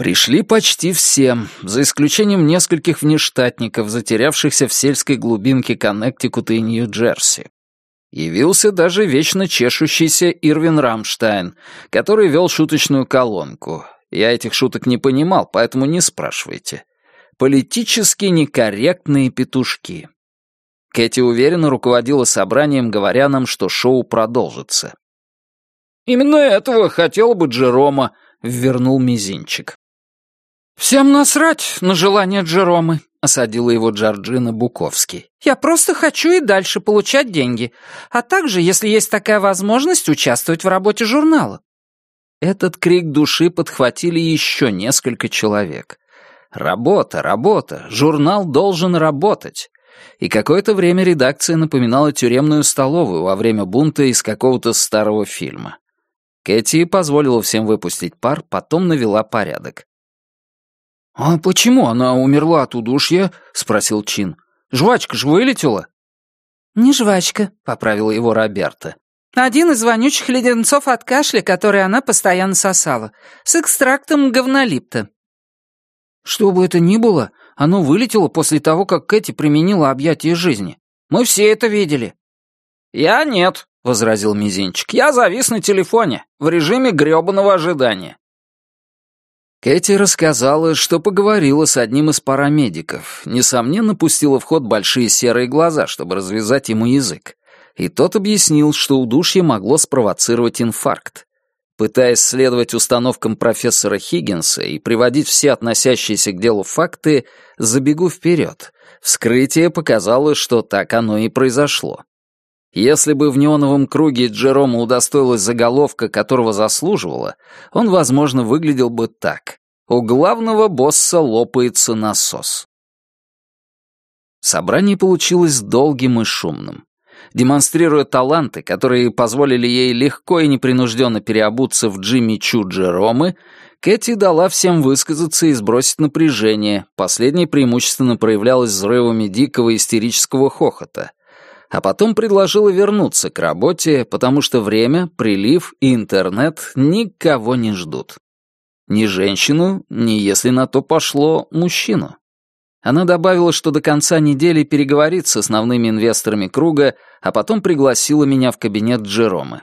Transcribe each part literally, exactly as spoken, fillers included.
Пришли почти все, за исключением нескольких внештатников, затерявшихся в сельской глубинке Коннектикута и Нью-Джерси. Явился даже вечно чешущийся Ирвин Рамштайн, который вел шуточную колонку. Я этих шуток не понимал, поэтому не спрашивайте. Политически некорректные петушки. Кэти уверенно руководила собранием, говоря нам, что шоу продолжится. «Именно этого хотела бы Джерома», — ввернул мизинчик. «Всем насрать на желание Джеромы», — осадила его Джорджина Буковский. «Я просто хочу и дальше получать деньги, а также, если есть такая возможность, участвовать в работе журнала». Этот крик души подхватили еще несколько человек. Работа, работа, журнал должен работать. И какое-то время редакция напоминала тюремную столовую во время бунта из какого-то старого фильма. Кэти позволила всем выпустить пар, потом навела порядок. «А почему она умерла от удушья?» — спросил Чин. «Жвачка ж вылетела». «Не жвачка», — поправила его Роберта. «Один из вонючих леденцов от кашля, который она постоянно сосала, с экстрактом говнолипта». «Что бы это ни было, оно вылетело после того, как Кэти применила объятие жизни. Мы все это видели». «Я нет», — возразил Мизинчик. «Я завис на телефоне, в режиме грёбаного ожидания». Кэти рассказала, что поговорила с одним из парамедиков, несомненно, пустила в ход большие серые глаза, чтобы развязать ему язык. И тот объяснил, что удушье могло спровоцировать инфаркт. Пытаясь следовать установкам профессора Хиггинса и приводить все относящиеся к делу факты, забегу вперед. Вскрытие показало, что так оно и произошло. Если бы в неоновом круге Джерома удостоилась заголовка, которого заслуживала, он, возможно, выглядел бы так. У главного босса лопается насос. Собрание получилось долгим и шумным. Демонстрируя таланты, которые позволили ей легко и непринужденно переобуться в Джимми Чу Джеромы, Кэти дала всем высказаться и сбросить напряжение. Последнее преимущественно проявлялось взрывами дикого истерического хохота. А потом предложила вернуться к работе, потому что время, прилив и интернет никого не ждут. Ни женщину, ни, если на то пошло, мужчину. Она добавила, что до конца недели переговорит с основными инвесторами круга, а потом пригласила меня в кабинет Джеромы.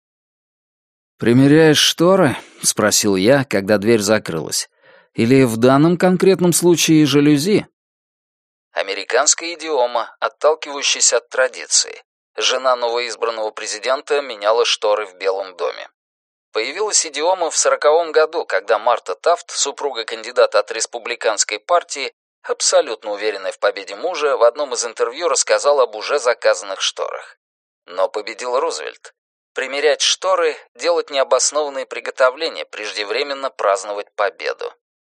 «Примеряешь шторы?» — спросил я, когда дверь закрылась. «Или в данном конкретном случае жалюзи?» Американская идиома, отталкивающаяся от традиции. Жена новоизбранного президента меняла шторы в Белом доме. Появилась идиома в сороковом году, когда Марта Тафт, супруга кандидата от республиканской партии, абсолютно уверенная в победе мужа, в одном из интервью рассказала об уже заказанных шторах. Но победил Рузвельт. Примерять шторы, делать необоснованные приготовления, преждевременно праздновать победу.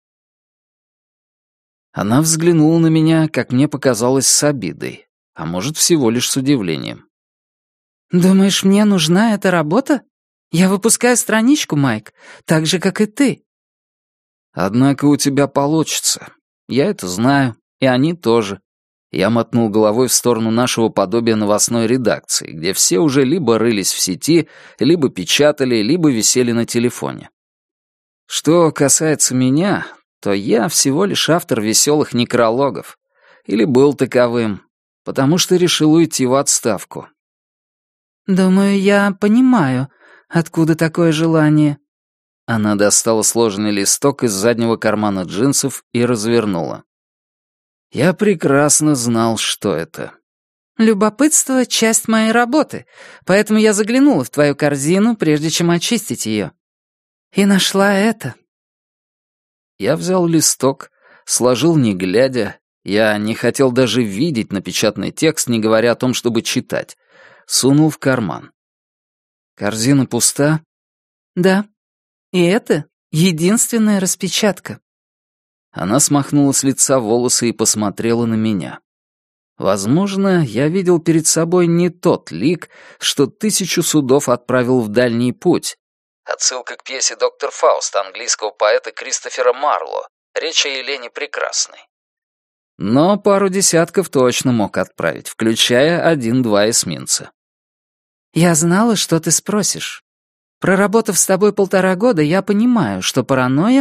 Она взглянула на меня, как мне показалось, с обидой, а может, всего лишь с удивлением. «Думаешь, мне нужна эта работа? Я выпускаю страничку, Майк, так же, как и ты». «Однако у тебя получится. Я это знаю, и они тоже». Я мотнул головой в сторону нашего подобия новостной редакции, где все уже либо рылись в сети, либо печатали, либо висели на телефоне. Что касается меня, то я всего лишь автор веселых некрологов. Или был таковым, потому что решил уйти в отставку. «Думаю, я понимаю, откуда такое желание». Она достала сложенный листок из заднего кармана джинсов и развернула. Я прекрасно знал, что это. «Любопытство — часть моей работы, поэтому я заглянула в твою корзину, прежде чем очистить ее. И нашла это». Я взял листок, сложил не глядя. Я не хотел даже видеть напечатанный текст, не говоря о том, чтобы читать. Сунул в карман. «Корзина пуста?» «Да. И это единственная распечатка». Она смахнула с лица волосы и посмотрела на меня. Возможно, я видел перед собой не тот лик, что тысячу судов отправил в дальний путь. Отсылка к пьесе «Доктор Фауст» английского поэта Кристофера Марло. Речь о Елене Прекрасной. Но пару десятков точно мог отправить, включая один-два эсминца. «Я знала, что ты спросишь. Проработав с тобой полтора года, я понимаю, что паранойя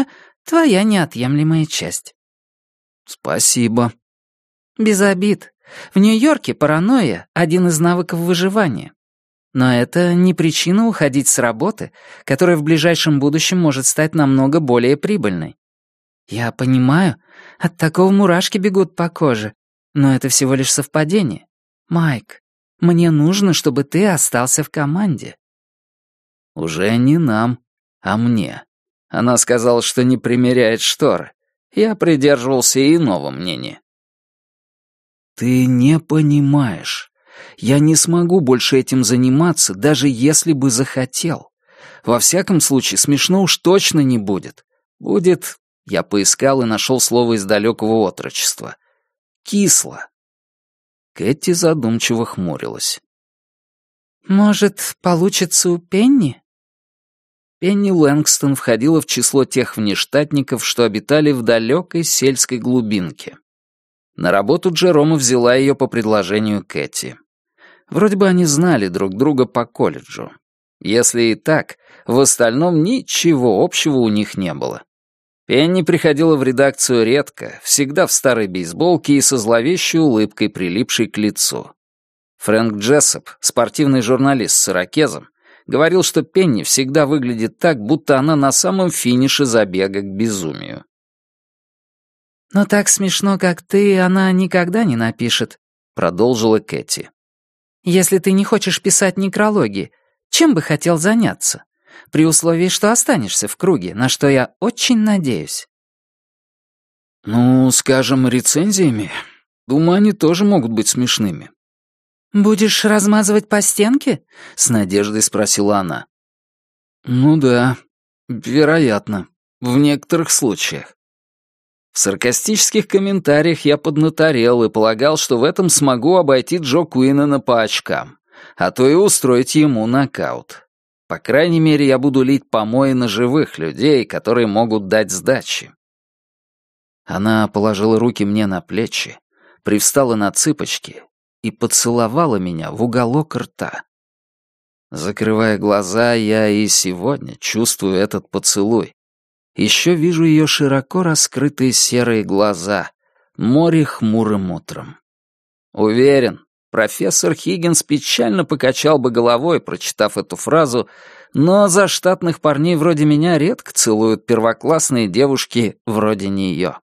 Твоя неотъемлемая часть». «Спасибо». «Без обид. В Нью-Йорке паранойя — один из навыков выживания. Но это не причина уходить с работы, которая в ближайшем будущем может стать намного более прибыльной. Я понимаю, от такого мурашки бегут по коже, но это всего лишь совпадение. Майк, мне нужно, чтобы ты остался в команде». «Уже не нам, а мне». Она сказала, что не примеряет шторы. Я придерживался иного мнения. «Ты не понимаешь. Я не смогу больше этим заниматься, даже если бы захотел. Во всяком случае, смешно уж точно не будет. Будет...» Я поискал и нашел слово из далекого отрочества. «Кисло». Кэти задумчиво хмурилась. «Может, получится у Пенни?» Пенни Лэнгстон входила в число тех внештатников, что обитали в далекой сельской глубинке. На работу Джерома взяла ее по предложению Кэти. Вроде бы они знали друг друга по колледжу. Если и так, в остальном ничего общего у них не было. Пенни приходила в редакцию редко, всегда в старой бейсболке и со зловещей улыбкой, прилипшей к лицу. Фрэнк Джессоп, спортивный журналист с ирокезом, говорил, что Пенни всегда выглядит так, будто она на самом финише забега к безумию. «Но так смешно, как ты, она никогда не напишет», — продолжила Кэти. «Если ты не хочешь писать некрологи, чем бы хотел заняться? При условии, что останешься в круге, на что я очень надеюсь». «Ну, скажем, рецензиями. Думаю, они тоже могут быть смешными». «Будешь размазывать по стенке?» — с надеждой спросила она. «Ну да, вероятно, в некоторых случаях». В саркастических комментариях я поднаторел и полагал, что в этом смогу обойти Джо Куинана по очкам, а то и устроить ему нокаут. По крайней мере, я буду лить помои на живых людей, которые могут дать сдачи. Она положила руки мне на плечи, привстала на цыпочки и поцеловала меня в уголок рта. Закрывая глаза, я и сегодня чувствую этот поцелуй. Еще вижу ее широко раскрытые серые глаза, море хмурым утром. Уверен, профессор Хиггинс печально покачал бы головой, прочитав эту фразу, но заштатных парней вроде меня редко целуют первоклассные девушки вроде нее.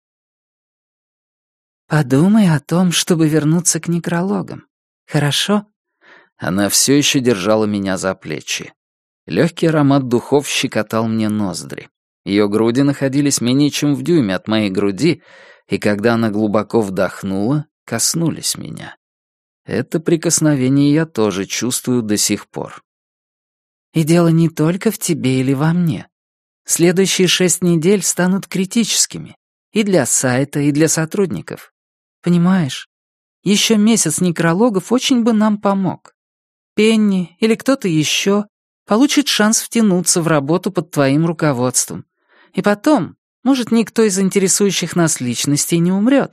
«Подумай о том, чтобы вернуться к некрологам. Хорошо?» Она все еще держала меня за плечи. Легкий аромат духов щекотал мне ноздри. Ее груди находились менее чем в дюйме от моей груди, и когда она глубоко вдохнула, коснулись меня. Это прикосновение я тоже чувствую до сих пор. «И дело не только в тебе или во мне. Следующие шесть недель станут критическими и для сайта, и для сотрудников. Понимаешь, еще месяц некрологов очень бы нам помог. Пенни или кто-то еще получит шанс втянуться в работу под твоим руководством. И потом, может, никто из интересующих нас личностей не умрет».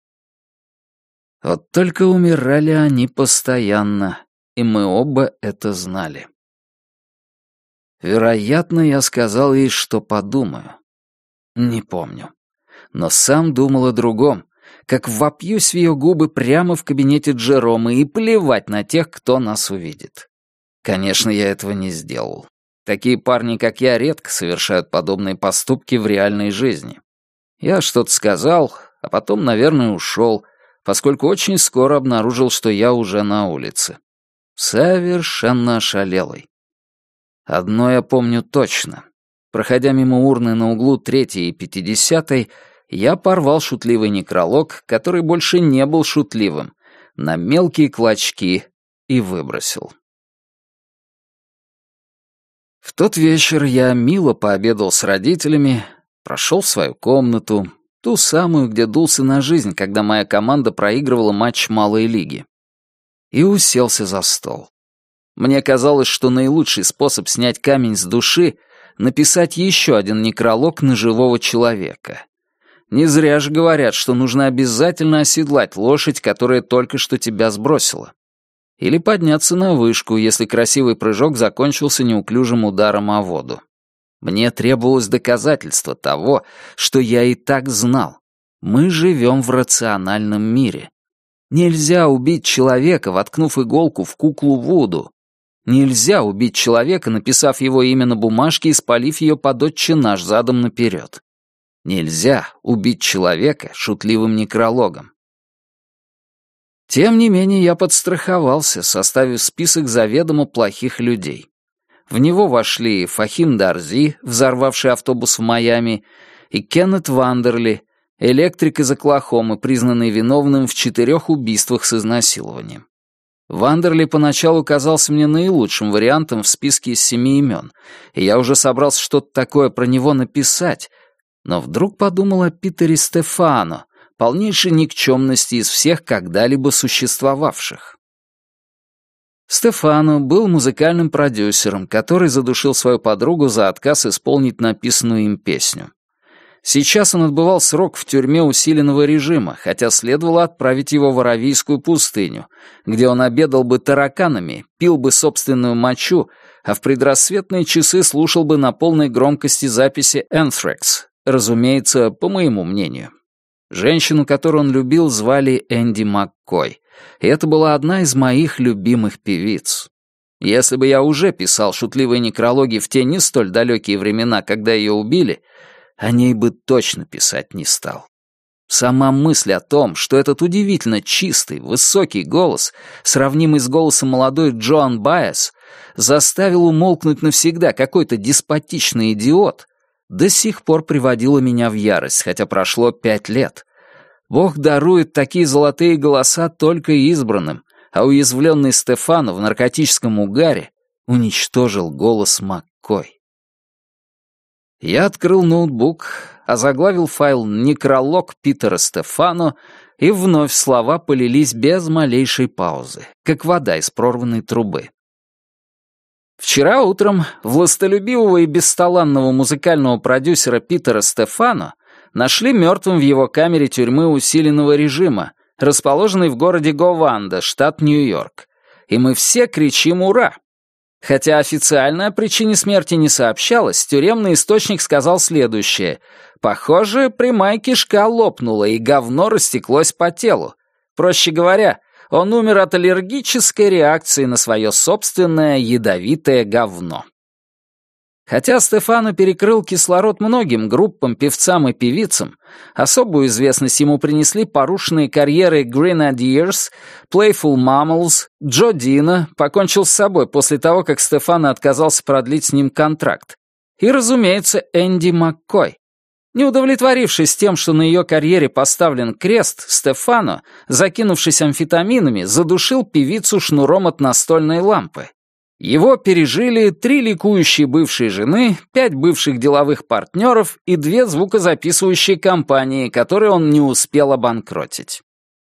Вот только умирали они постоянно, и мы оба это знали. Вероятно, я сказал ей, что подумаю. Не помню. Но сам думал о другом, как вопьюсь в ее губы прямо в кабинете Джерома и плевать на тех, кто нас увидит. Конечно, я этого не сделал. Такие парни, как я, редко совершают подобные поступки в реальной жизни. Я что-то сказал, а потом, наверное, ушел, поскольку очень скоро обнаружил, что я уже на улице. Совершенно ошалелый. Одно я помню точно. Проходя мимо урны на углу третьей и пятидесятой, я порвал шутливый некролог, который больше не был шутливым, на мелкие клочки и выбросил. В тот вечер я мило пообедал с родителями, прошел в свою комнату, ту самую, где дулся на жизнь, когда моя команда проигрывала матч малой лиги, и уселся за стол. Мне казалось, что наилучший способ снять камень с души — написать еще один некролог на живого человека. Не зря же говорят, что нужно обязательно оседлать лошадь, которая только что тебя сбросила. Или подняться на вышку, если красивый прыжок закончился неуклюжим ударом о воду. Мне требовалось доказательство того, что я и так знал. Мы живем в рациональном мире. Нельзя убить человека, воткнув иголку в куклу Вуду. Нельзя убить человека, написав его имя на бумажке и спалив ее под «Отче наш» задом наперед. Нельзя убить человека шутливым некрологом. Тем не менее, я подстраховался, составив список заведомо плохих людей. В него вошли Фахим Дарзи, взорвавший автобус в Майами, и Кеннет Вандерли, электрик из Оклахомы, признанный виновным в четырех убийствах с изнасилованием. Вандерли поначалу казался мне наилучшим вариантом в списке из семи имен, и я уже собрался что-то такое про него написать, но вдруг подумал о Питере Стефано, полнейшей никчемности из всех когда-либо существовавших. Стефано был музыкальным продюсером, который задушил свою подругу за отказ исполнить написанную им песню. Сейчас он отбывал срок в тюрьме усиленного режима, хотя следовало отправить его в Аравийскую пустыню, где он обедал бы тараканами, пил бы собственную мочу, а в предрассветные часы слушал бы на полной громкости записи Anthrax, разумеется, по моему мнению. Женщину, которую он любил, звали Энди Маккой, и это была одна из моих любимых певиц. Если бы я уже писал шутливые некрологи в те не столь далекие времена, когда ее убили, о ней бы точно писать не стал. Сама мысль о том, что этот удивительно чистый, высокий голос, сравнимый с голосом молодой Джоан Баэс, заставил умолкнуть навсегда какой-то деспотичный идиот, до сих пор приводила меня в ярость, хотя прошло пять лет. Бог дарует такие золотые голоса только избранным, а уязвленный Стефано в наркотическом угаре уничтожил голос Маккой. Я открыл ноутбук, озаглавил файл «Некролог Питера Стефано», и вновь слова полились без малейшей паузы, как вода из прорванной трубы. Вчера утром властолюбивого и бесталанного музыкального продюсера Питера Стефано нашли мертвым в его камере тюрьмы усиленного режима, расположенной в городе Гованда, штат Нью-Йорк. И мы все кричим «Ура!». Хотя официально о причине смерти не сообщалось, тюремный источник сказал следующее. Похоже, прямая кишка лопнула, и говно растеклось по телу. Проще говоря, он умер от аллергической реакции на свое собственное ядовитое говно. Хотя Стефано перекрыл кислород многим группам, певцам и певицам, особую известность ему принесли порушенные карьеры Grenadiers, Playful Mammals, Джо Дина, покончил с собой после того, как Стефано отказался продлить с ним контракт, и, разумеется, Энди Маккой. Не удовлетворившись тем, что на ее карьере поставлен крест, Стефано, закинувшись амфетаминами, задушил певицу шнуром от настольной лампы. Его пережили три ликующие бывшие жены, пять бывших деловых партнеров и две звукозаписывающие компании, которые он не успел обанкротить.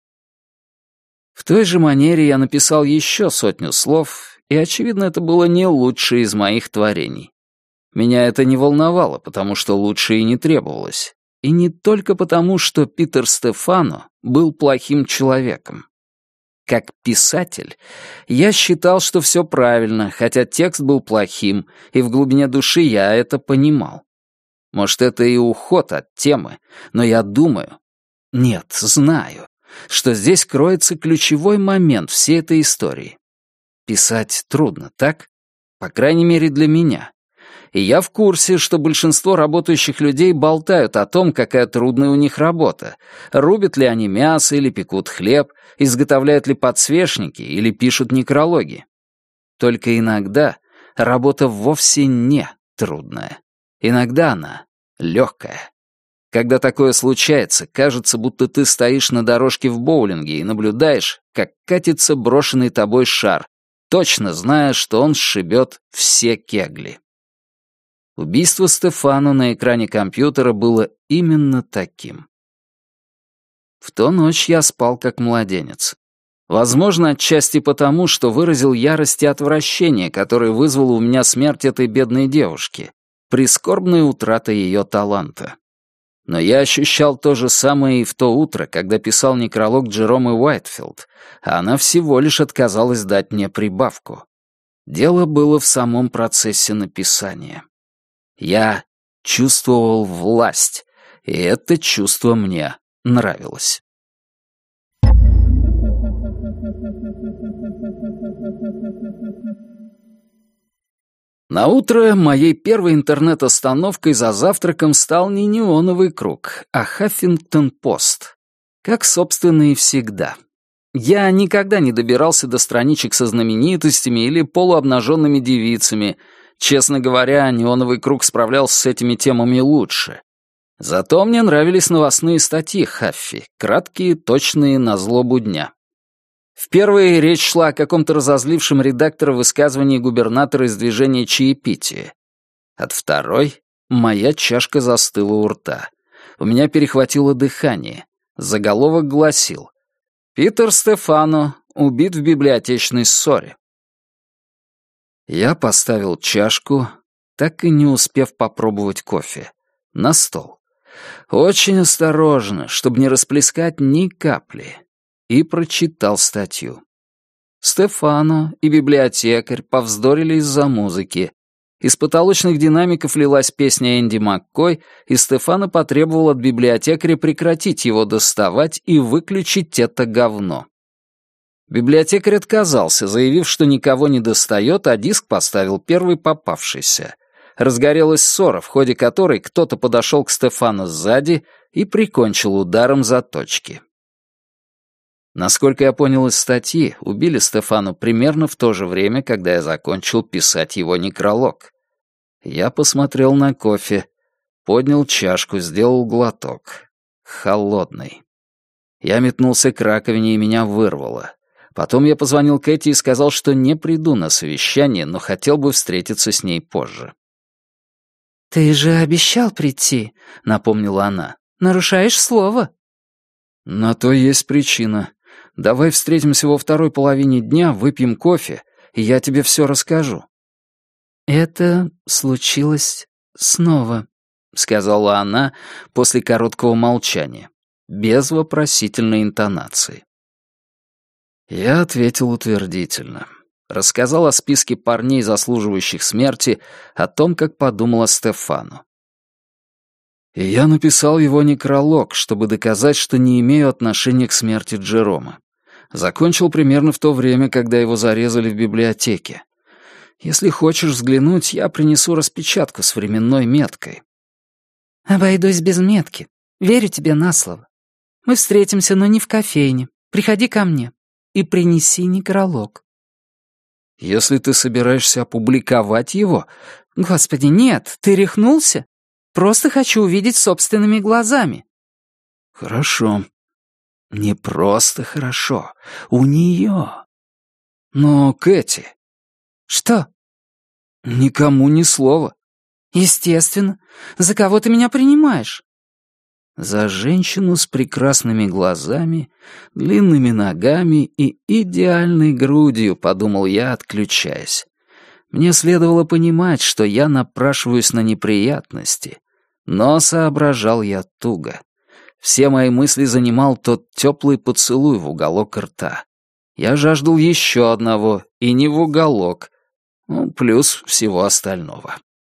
В той же манере я написал еще сотню слов, и, очевидно, это было не лучшее из моих творений. Меня это не волновало, потому что лучше и не требовалось. И не только потому, что Питер Стефано был плохим человеком. Как писатель, я считал, что все правильно, хотя текст был плохим, и в глубине души я это понимал. Может, это и уход от темы, но я думаю, нет, знаю, что здесь кроется ключевой момент всей этой истории. Писать трудно, так? По крайней мере, для меня. И я в курсе, что большинство работающих людей болтают о том, какая трудная у них работа, рубят ли они мясо или пекут хлеб, изготовляют ли подсвечники или пишут некрологи. Только иногда работа вовсе не трудная. Иногда она легкая. Когда такое случается, кажется, будто ты стоишь на дорожке в боулинге и наблюдаешь, как катится брошенный тобой шар, точно зная, что он сшибет все кегли. Убийство Стефано на экране компьютера было именно таким. В ту ночь я спал как младенец. Возможно, отчасти потому, что выразил ярость и отвращение, которое вызвало у меня смерть этой бедной девушки, прискорбная утрата ее таланта. Но я ощущал то же самое и в то утро, когда писал некролог Джеромы Уайтфилд, а она всего лишь отказалась дать мне прибавку. Дело было в самом процессе написания. Я чувствовал власть, и это чувство мне нравилось. Наутро моей первой интернет-остановкой за завтраком стал не неоновый круг, а Хаффингтон-Пост. Как, собственно, и всегда. Я никогда не добирался до страничек со знаменитостями или полуобнаженными девицами. Честно говоря, неоновый круг справлялся с этими темами лучше. Зато мне нравились новостные статьи Хаффи, краткие, точные, на злобу дня. В первой речь шла о каком-то разозлившем редактора высказывании губернатора из движения «Чаепитие». От второй моя чашка застыла у рта. У меня перехватило дыхание. Заголовок гласил: «Питер Стефано убит в библиотечной ссоре». Я поставил чашку, так и не успев попробовать кофе, на стол. Очень осторожно, чтобы не расплескать ни капли. И прочитал статью. Стефано и библиотекарь повздорили из-за музыки. Из потолочных динамиков лилась песня Энди Маккой, и Стефано потребовал от библиотекаря прекратить его доставать и выключить это говно. Библиотекарь отказался, заявив, что никого не достает, а диск поставил первый попавшийся. Разгорелась ссора, в ходе которой кто-то подошел к Стефано сзади и прикончил ударом заточки. Насколько я понял из статьи, убили Стефано примерно в то же время, когда я закончил писать его некролог. Я посмотрел на кофе, поднял чашку, сделал глоток. Холодный. Я метнулся к раковине, и меня вырвало. Потом я позвонил Кэти и сказал, что не приду на совещание, но хотел бы встретиться с ней позже. «Ты же обещал прийти», — напомнила она. «Нарушаешь слово». «На то есть причина. Давай встретимся во второй половине дня, выпьем кофе, и я тебе все расскажу». «Это случилось снова», — сказала она после короткого молчания, без вопросительной интонации. Я ответил утвердительно. Рассказал о списке парней, заслуживающих смерти, о том, как подумал о Стефано. И я написал его некролог, чтобы доказать, что не имею отношения к смерти Джерома. Закончил примерно в то время, когда его зарезали в библиотеке. Если хочешь взглянуть, я принесу распечатку с временной меткой. «Обойдусь без метки. Верю тебе на слово. Мы встретимся, но не в кофейне. Приходи ко мне и принеси некролог». «Если ты собираешься опубликовать его...» «Господи, нет, ты рехнулся? Просто хочу увидеть собственными глазами». «Хорошо. Не просто хорошо. У нее. Но, Кэти...» «Что?» «Никому ни слова». «Естественно. За кого ты меня принимаешь?» За женщину с прекрасными глазами, длинными ногами и идеальной грудью, подумал я, отключаясь. Мне следовало понимать, что я напрашиваюсь на неприятности, но соображал я туго. Все мои мысли занимал тот теплый поцелуй в уголок рта. Я жаждал еще одного, и не в уголок, ну, плюс всего остального.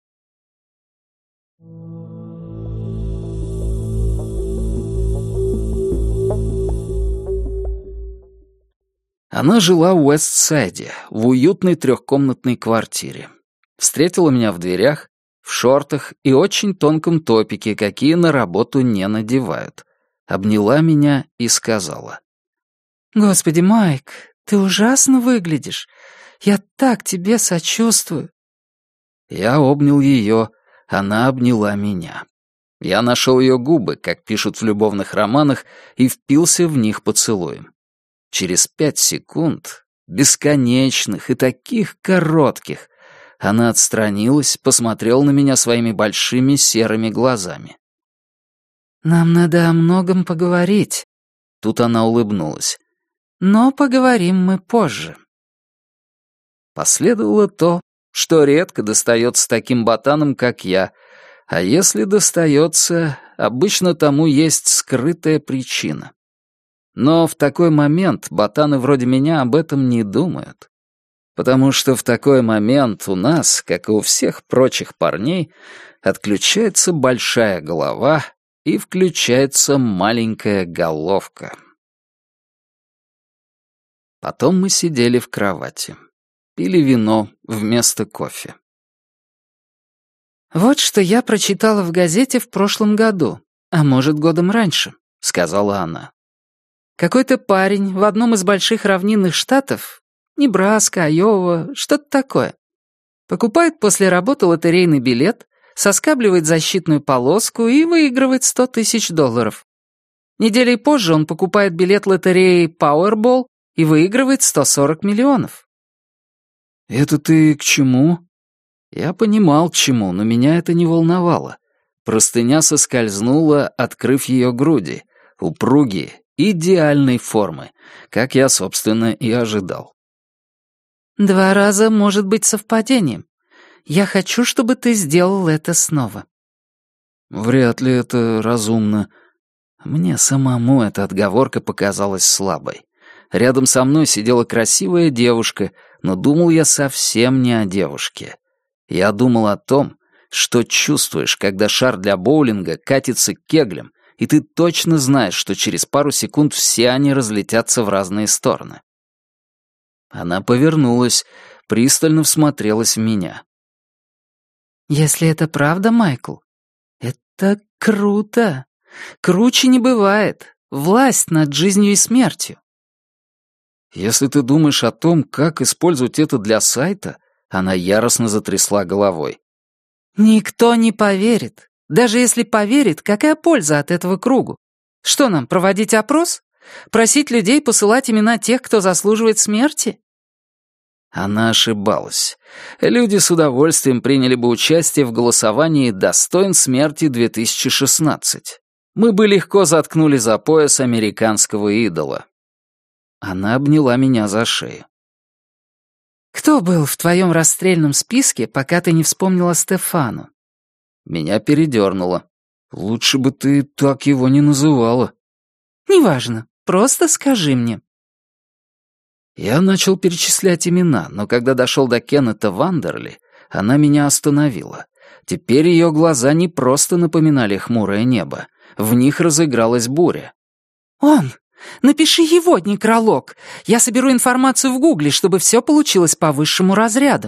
Она жила в Уэст-Сайде, в уютной трехкомнатной квартире. Встретила меня в дверях, в шортах и очень тонком топике, какие на работу не надевают. Обняла меня и сказала: «Господи, Майк, ты ужасно выглядишь. Я так тебе сочувствую». Я обнял ее, она обняла меня. Я нашел ее губы, как пишут в любовных романах, и впился в них поцелуем. Через пять секунд, бесконечных и таких коротких, она отстранилась, посмотрела на меня своими большими серыми глазами. «Нам надо о многом поговорить». Тут она улыбнулась. «Но поговорим мы позже». Последовало то, что редко достается таким ботанам, как я, а если достается, обычно тому есть скрытая причина. Но в такой момент ботаны вроде меня об этом не думают. Потому что в такой момент у нас, как и у всех прочих парней, Отключается большая голова и включается маленькая головка. Потом мы сидели в кровати. Пили вино вместо кофе. «Вот что я прочитала в газете в прошлом году, а может, годом раньше», — сказала она. «Какой-то парень в одном из больших равнинных штатов, Небраска, Айова, что-то такое, покупает после работы лотерейный билет, соскабливает защитную полоску и выигрывает сто тысяч долларов. Неделей позже он покупает билет лотереи Powerball и выигрывает сто сорок миллионов». «Это ты к чему?» Я понимал, к чему, но меня это не волновало. Простыня соскользнула, открыв ее груди, упругие, идеальной формы, как я, собственно, и ожидал. «Два раза может быть совпадением. Я хочу, чтобы ты сделал это снова». «Вряд ли это разумно». Мне самому эта отговорка показалась слабой. Рядом со мной сидела красивая девушка, но думал я совсем не о девушке. Я думал о том, что чувствуешь, когда шар для боулинга катится к кеглям, и ты точно знаешь, что через пару секунд все они разлетятся в разные стороны. Она повернулась, пристально всмотрелась в меня. «Если это правда, Майкл, это круто. Круче не бывает. Власть над жизнью и смертью». «Если ты думаешь о том, как использовать это для сайта...» Она яростно затрясла головой. «Никто не поверит. Даже если поверит, какая польза от этого кругу? Что нам, проводить опрос? Просить людей посылать имена тех, кто заслуживает смерти?» Она ошибалась. Люди с удовольствием приняли бы участие в голосовании «Достоин смерти две тысячи шестнадцать». Мы бы легко заткнули за пояс американского идола. Она обняла меня за шею. «Кто был в твоем расстрельном списке, пока ты не вспомнила Стефану?» Меня передернуло. «Лучше бы ты так его не называла». «Неважно, просто скажи мне». Я начал перечислять имена, но когда дошел до Кеннета Вандерли, она меня остановила. Теперь ее глаза не просто напоминали хмурое небо. В них разыгралась буря. «Он! Напиши его некролог. Я соберу информацию в Гугле, чтобы все получилось по высшему разряду».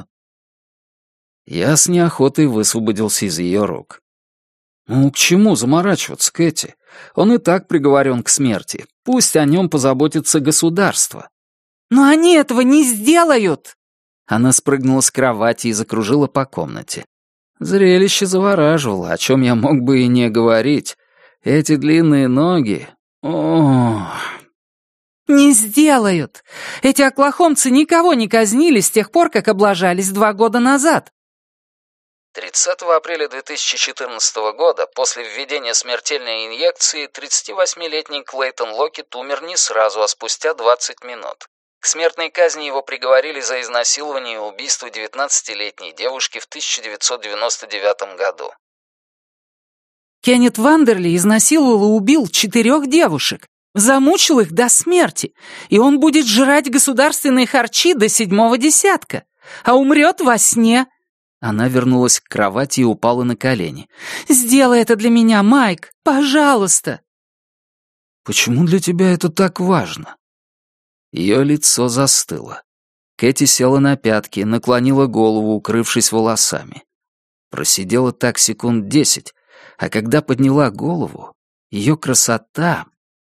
Я с неохотой высвободился из ее рук. «Ну, к чему заморачиваться, Кэти? Он и так приговорен к смерти. Пусть о нем позаботится государство». «Но они этого не сделают!» Она спрыгнула с кровати и закружила по комнате. Зрелище завораживало, о чем я мог бы и не говорить. Эти длинные ноги... Ох... «Не сделают! Эти оклахомцы никого не казнили с тех пор, как облажались два года назад!» тридцатого апреля две тысячи четырнадцатого года, после введения смертельной инъекции, тридцативосьмилетний Клейтон Локет умер не сразу, а спустя двадцать минут. К смертной казни его приговорили за изнасилование и убийство девятнадцатилетней девушки в тысяча девятьсот девяносто девятом году. Кеннет Вандерли изнасиловал и убил четырех девушек, замучил их до смерти, и он будет жрать государственные харчи до седьмого десятка, а умрет во сне. Она вернулась к кровати и упала на колени. «Сделай это для меня, Майк, пожалуйста!» «Почему для тебя это так важно?» Ее лицо застыло. Кэти села на пятки, наклонила голову, укрывшись волосами. Просидела так секунд десять, а когда подняла голову, ее красота...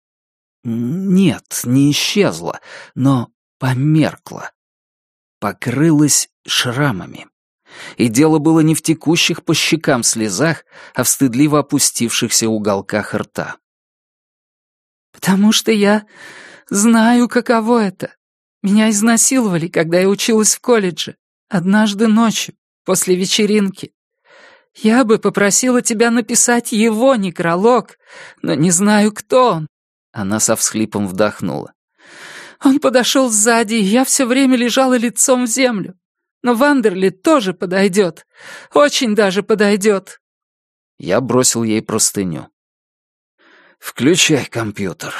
Нет, не исчезла, но померкла. Покрылась шрамами. И дело было не в текущих по щекам слезах, а в стыдливо опустившихся уголках рта. «Потому что я знаю, каково это. Меня изнасиловали, когда я училась в колледже, однажды ночью, после вечеринки. Я бы попросила тебя написать его некролог, но не знаю, кто он». Она со всхлипом вдохнула. «Он подошел сзади, и я все время лежала лицом в землю. Но Вандерли тоже подойдет. Очень даже подойдет». Я бросил ей простыню. «Включай компьютер».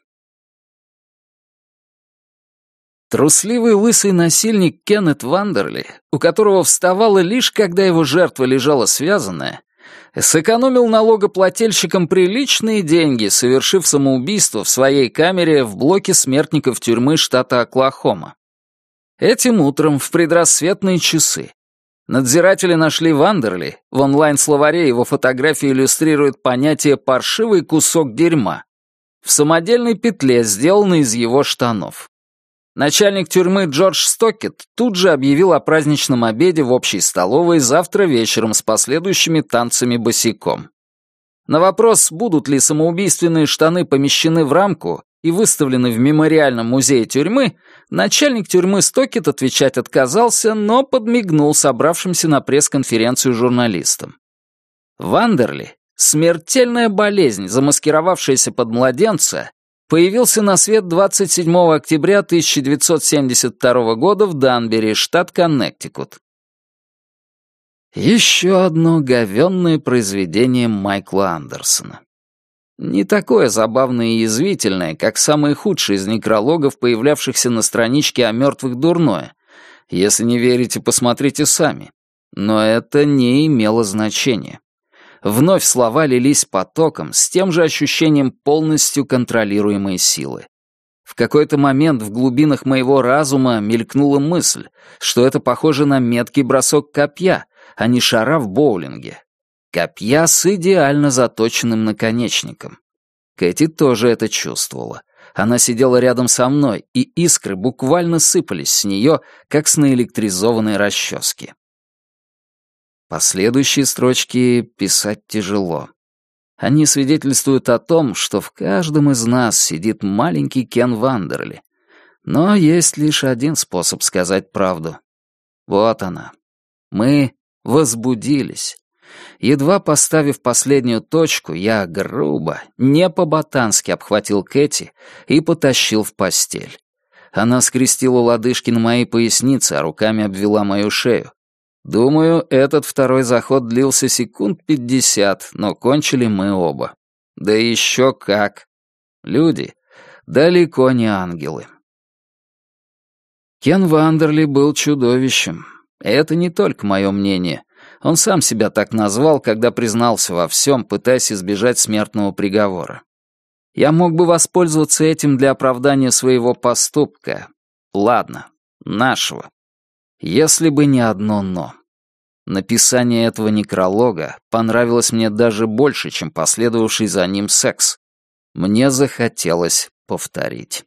Трусливый лысый насильник Кеннет Вандерли, у которого вставало лишь, когда его жертва лежала связанная, Сэкономил налогоплательщикам приличные деньги, совершив самоубийство в своей камере в блоке смертников тюрьмы штата Оклахома. Этим утром, в предрассветные часы, надзиратели нашли Вандерли, в онлайн-словаре его фотографии иллюстрирует понятие «паршивый кусок дерьма», в самодельной петле, сделанной из его штанов. Начальник тюрьмы Джордж Стокет тут же объявил о праздничном обеде в общей столовой завтра вечером с последующими танцами босиком. На вопрос, будут ли самоубийственные штаны помещены в рамку и выставлены в мемориальном музее тюрьмы, начальник тюрьмы Стокет отвечать отказался, но подмигнул собравшимся на пресс-конференцию журналистам. Вандерли, смертельная болезнь, замаскировавшаяся под младенца, появился на свет двадцать седьмого октября тысяча девятьсот семьдесят второго года в Данбери, штат Коннектикут. Еще одно говенное произведение Майкла Андерсона. Не такое забавное и язвительное, как самые худшие из некрологов, появлявшихся на страничке о мертвых дурное. Если не верите, посмотрите сами. Но это не имело значения. Вновь слова лились потоком с тем же ощущением полностью контролируемой силы. В какой-то момент в глубинах моего разума мелькнула мысль, что это похоже на меткий бросок копья, а не шара в боулинге. Копья с идеально заточенным наконечником. Кэти тоже это чувствовала. Она сидела рядом со мной, и искры буквально сыпались с нее, как с наэлектризованной расчески. Последующие строчки писать тяжело. Они свидетельствуют о том, что в каждом из нас сидит маленький Кен Вандерли. Но есть лишь один способ сказать правду. Вот она. Мы возбудились. Едва поставив последнюю точку, я грубо, не по-ботански обхватил Кэти и потащил в постель. Она скрестила лодыжки на моей пояснице, а руками обвела мою шею. Думаю, этот второй заход длился секунд пятьдесят, но кончили мы оба. Да еще как. Люди далеко не ангелы. Кен Вандерли был чудовищем. Это не только мое мнение. Он сам себя так назвал, когда признался во всем, пытаясь избежать смертного приговора. Я мог бы воспользоваться этим для оправдания своего поступка. Ладно, нашего. Если бы не одно «но». Написание этого некролога понравилось мне даже больше, чем последовавший за ним секс. Мне захотелось повторить.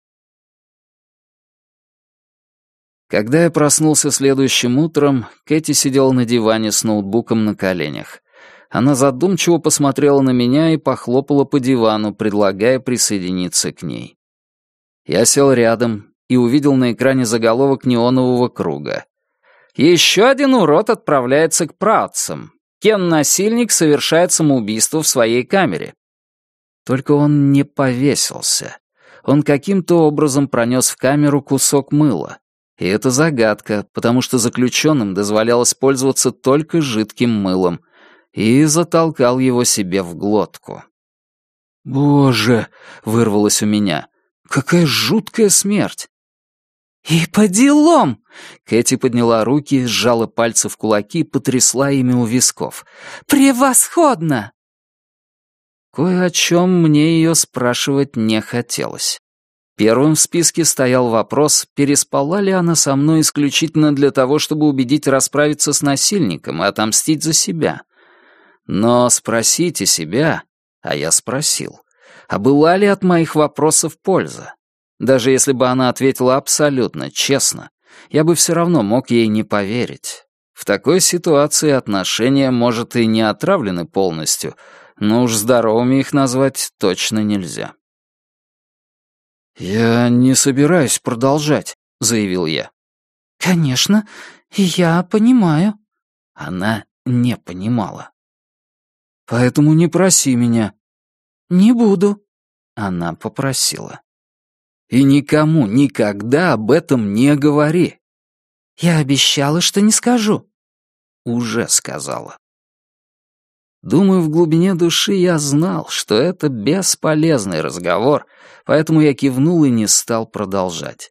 Когда я проснулся следующим утром, Кэти сидела на диване с ноутбуком на коленях. Она задумчиво посмотрела на меня и похлопала по дивану, предлагая присоединиться к ней. Я сел рядом и увидел на экране заголовок неонового круга. «Еще один урод отправляется к праотцам. Кен-насильник совершает самоубийство в своей камере». Только он не повесился. Он каким-то образом пронес в камеру кусок мыла. И это загадка, потому что заключенным дозволялось пользоваться только жидким мылом, и затолкал его себе в глотку. «Боже!» — вырвалось у меня. «Какая жуткая смерть!» «И по делам!» Кэти подняла руки, сжала пальцы в кулаки и потрясла ими у висков. «Превосходно!» Кое о чем мне ее спрашивать не хотелось. Первым в списке стоял вопрос, переспала ли она со мной исключительно для того, чтобы убедить расправиться с насильником и отомстить за себя. Но спросите себя, а я спросил, а была ли от моих вопросов польза? Даже если бы она ответила абсолютно честно, я бы все равно мог ей не поверить. В такой ситуации отношения, может, и не отравлены полностью, но уж здоровыми их назвать точно нельзя. «Я не собираюсь продолжать», — заявил я. «Конечно, я понимаю». Она не понимала. «Поэтому не проси меня». «Не буду». Она попросила. «И никому никогда об этом не говори». «Я обещала, что не скажу». «Уже сказала». Думаю, в глубине души я знал, что это бесполезный разговор, поэтому я кивнул и не стал продолжать.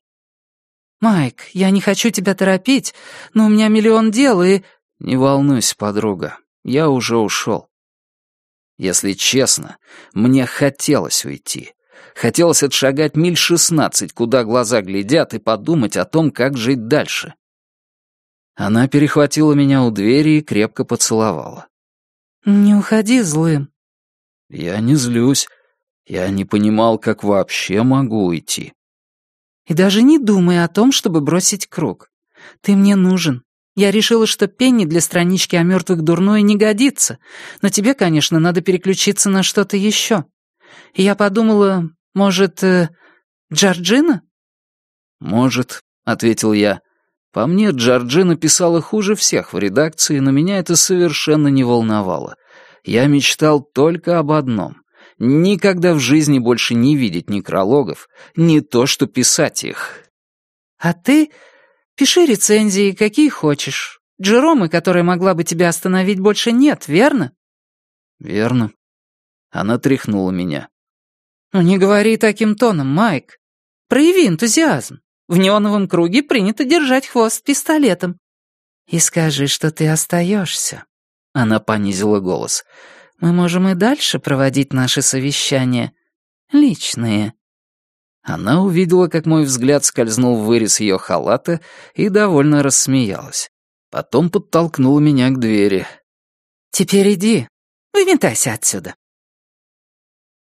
«Майк, я не хочу тебя торопить, но у меня миллион дел и...» «Не волнуйся, подруга. я уже ушел. Если честно, мне хотелось уйти. Хотелось отшагать миль шестнадцать, куда глаза глядят, и подумать о том, как жить дальше. Она перехватила меня у двери и крепко поцеловала. «Не уходи злым». Я не злюсь. Я не понимал, как вообще могу уйти. «И даже не думай о том, чтобы бросить круг. Ты мне нужен. Я решила, что Пенни для странички о мертвых дурное не годится, но тебе, конечно, надо переключиться на что-то еще. И я подумала, может, э, Джорджина?» «Может», — ответил я. По мне, Джорджина писала хуже всех в редакции, но меня это совершенно не волновало. Я мечтал только об одном — никогда в жизни больше не видеть некрологов, не то что писать их. «А ты пиши рецензии, какие хочешь. Джеромы, которая могла бы тебя остановить, больше нет, верно?» «Верно». Она тряхнула меня. «Ну не говори таким тоном, Майк. Прояви энтузиазм. В неоновом круге принято держать хвост пистолетом. И скажи, что ты остаешься». Она понизила голос. «Мы можем и дальше проводить наши совещания. Личные». Она увидела, как мой взгляд скользнул в вырез ее халата и довольно рассмеялась. Потом подтолкнула меня к двери. «Теперь иди, выметайся отсюда».